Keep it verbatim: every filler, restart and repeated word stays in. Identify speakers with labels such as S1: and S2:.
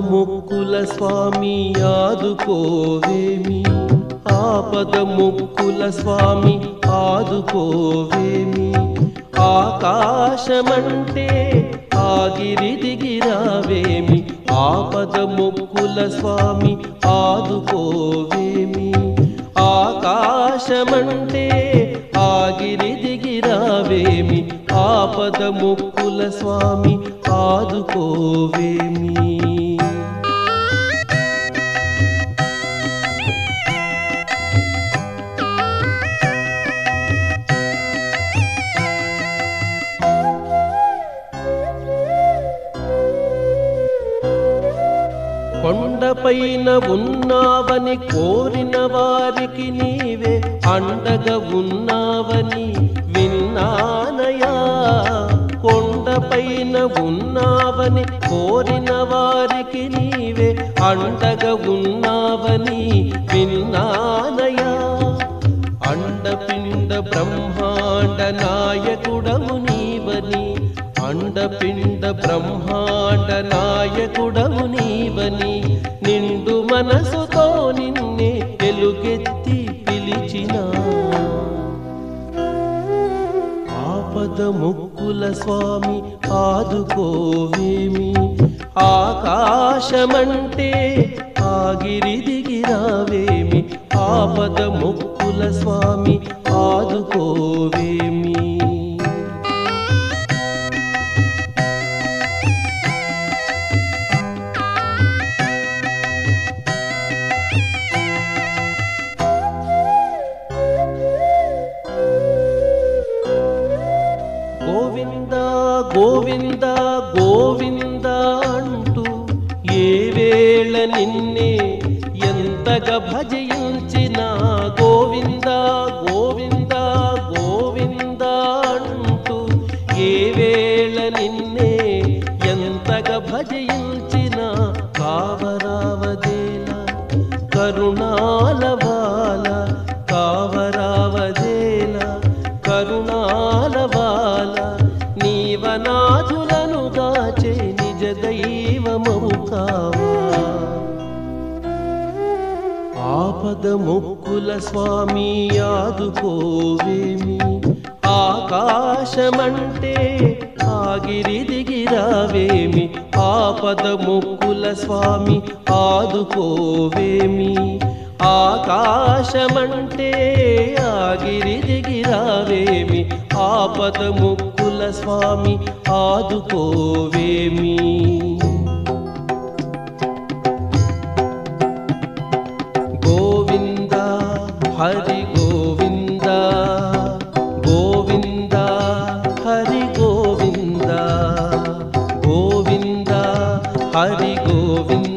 S1: మొక్కుల స్వామి ఆదుకోవేమి, ఆపద మొక్కుల స్వామి ఆదుకోవేమి. ఆకాశమంటే ఆగిరి దిగిరావేమి, ఆపద మొక్కుల స్వామి ఆదుకోవేమి. ఆకాశమంటే ఆగిరి దిగిరావేమి, ఆపద మొక్కుల స్వామి ఆదుకోవేమి. కొండపైన ఉన్నావని కోరిన వారికి నీవే అండగా ఉన్నావని విన్నానయా. కొండపైన ఉన్నావని కోరిన వారికి నీవే అండగా ఉన్నావని విన్నానయా. అండపిండ బ్రహ్మాండ నాయకుడము నీవని, అండపిండ బ్రహ్మాండ నాయకుడము నీవని, నిండు మనసుతో నిన్నే ఎలుగెత్తి పిలిచిన. ఆపద మొక్కుల స్వామి ఆదుకోవేమి, ఆకాశమంటే ఆగిరి దిగిరావేమి, ఆపద మొక్కుల స్వామి ఆదుకోవేమి. గోవింద గోవింద గోవింద అంటూ ఏ వేళ నిన్నే ఎంతగా భజించిన. గోవింద గోవింద గోవింద అంటూ ఏ వేళ నిన్నే ఎంతగా భజించిన. కావరావదేల కరుణాల బాల, కావరావదేల కరుణాల బాల, నీవనాథులను గాచే నిజ దైవమవు కావా. ఆపద మొక్కుల స్వామి ఆదుకోవేమి, ఆకాశమంటే ఆగిరి దిగిరావేమి, ఆపద మొక్కుల స్వామి ఆదుకోవేమి. ఆకాశమంటే ఆగిరి దిగిరావేమి, ఆపద మొక్కుల స్వామి ఆదుకోవేమి. గోవింద హరి గోవింద, గోవింద హరి గోవింద, గోవింద హరి గోవింద.